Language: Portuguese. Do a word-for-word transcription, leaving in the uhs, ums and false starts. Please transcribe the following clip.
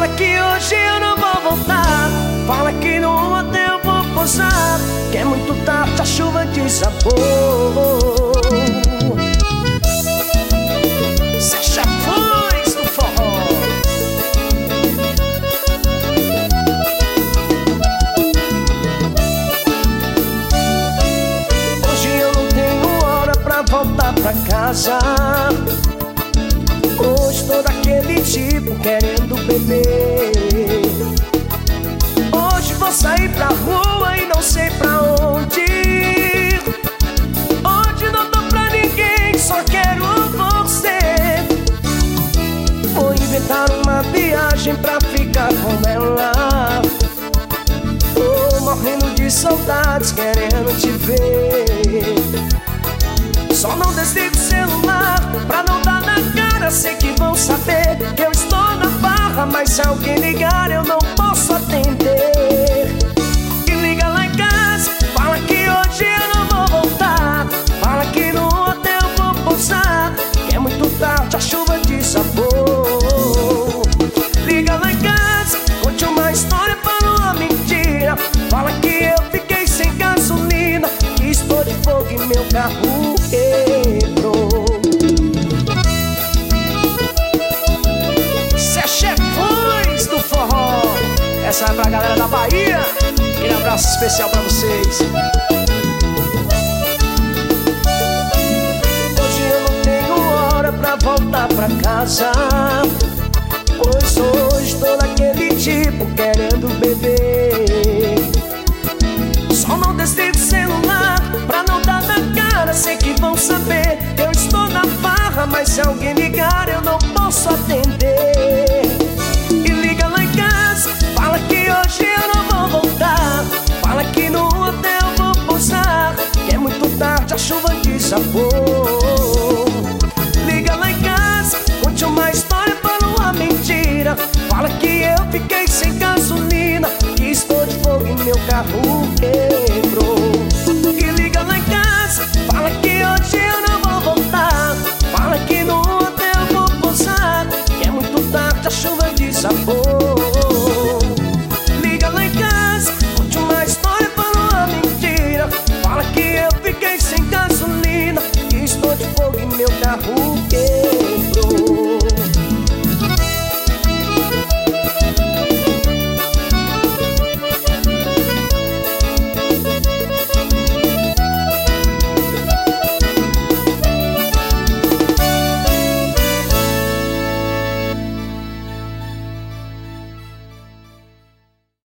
Fala que hoje eu não vou voltar. Fala que no hotel eu vou pousar, que é muito tarde, a chuva desabou. Cê já foi no forró. Hoje eu não tenho hora pra voltar pra casa. Hoje tô daquele tipo querendo beber. Hoje vou sair pra rua e não sei pra onde. Hoje não tô pra ninguém, só quero você. Vou inventar uma viagem pra ficar com ela. Tô morrendo de saudades, querendo te ver. Só não desligo o celular pra não dar na cara. Sei que vão saber que eu estou na barra, mas se alguém ligar eu não posso atender. E liga lá em casa, fala que hoje eu não vou voltar. Fala que no hotel eu vou pousar, que é muito tarde, a chuva desabou. Liga lá em casa, conte uma história, fala uma mentira. Fala que eu fiquei sem gasolina, que estou de fogo e meu carro quebrou. Cê é chefões do forró. Essa é pra galera da Bahia. Um abraço especial pra vocês. Hoje eu não tenho hora pra voltar pra casa, pois hoje tô daquele tipo querendo beber. Só não desligo o celular pra não dar na cara. Sei que vão saber que eu estou na farra, mas se alguém ligar eu não posso atender. E liga lá em casa, fala que hoje eu não vou voltar. Fala que no hotel eu vou pousar, que é muito tarde, a chuva desabou.